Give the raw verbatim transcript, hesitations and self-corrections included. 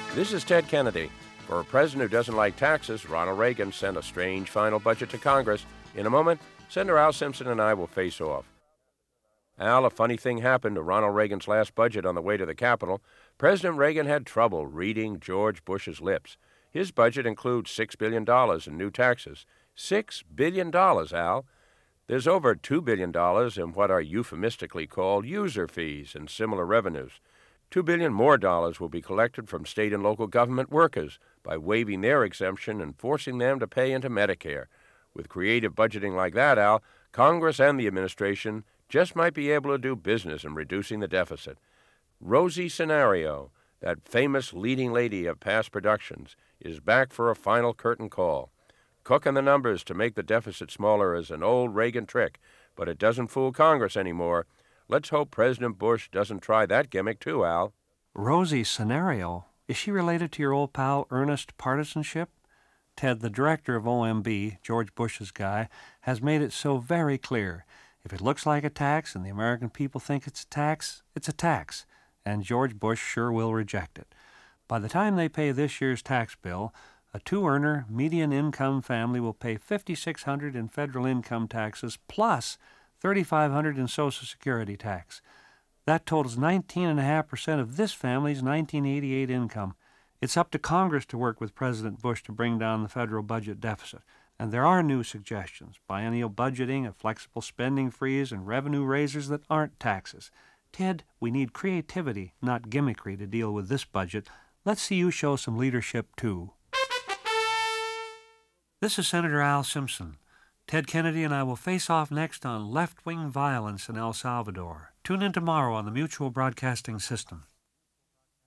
This is Ted Kennedy. For a president who doesn't like taxes, Ronald Reagan sent a strange final budget to Congress. In a moment, Senator Al Simpson and I will face off. Al, a funny thing happened to Ronald Reagan's last budget on the way to the Capitol. President Reagan had trouble reading George Bush's lips. His budget includes six billion dollars in new taxes. six billion dollars, Al. There's over two billion dollars in what are euphemistically called user fees and similar revenues. Two billion dollars more dollars will be collected from state and local government workers by waiving their exemption and forcing them to pay into Medicare. With creative budgeting like that, Al, Congress and the administration just might be able to do business in reducing the deficit. Rosie Scenario, that famous leading lady of past productions, is back for a final curtain call. Cooking the numbers to make the deficit smaller is an old Reagan trick, but it doesn't fool Congress anymore. Let's hope President Bush doesn't try that gimmick too, Al. Rosie Scenario? Is she related to your old pal Ernest Partisanship? Ted, the director of O M B, George Bush's guy, has made it so very clear. If it looks like a tax and the American people think it's a tax, it's a tax, and George Bush sure will reject it. By the time they pay this year's tax bill, a two-earner median income family will pay five thousand six hundred dollars in federal income taxes plus three thousand five hundred dollars in Social Security tax. That totals nineteen point five percent of this family's nineteen eighty-eight income. It's up to Congress to work with President Bush to bring down the federal budget deficit. And there are new suggestions, biennial budgeting, a flexible spending freeze, and revenue raisers that aren't taxes. Ted, we need creativity, not gimmickry, to deal with this budget. Let's see you show some leadership, too. This is Senator Al Simpson. Ted Kennedy and I will face off next on left-wing violence in El Salvador. Tune in tomorrow on the Mutual Broadcasting System.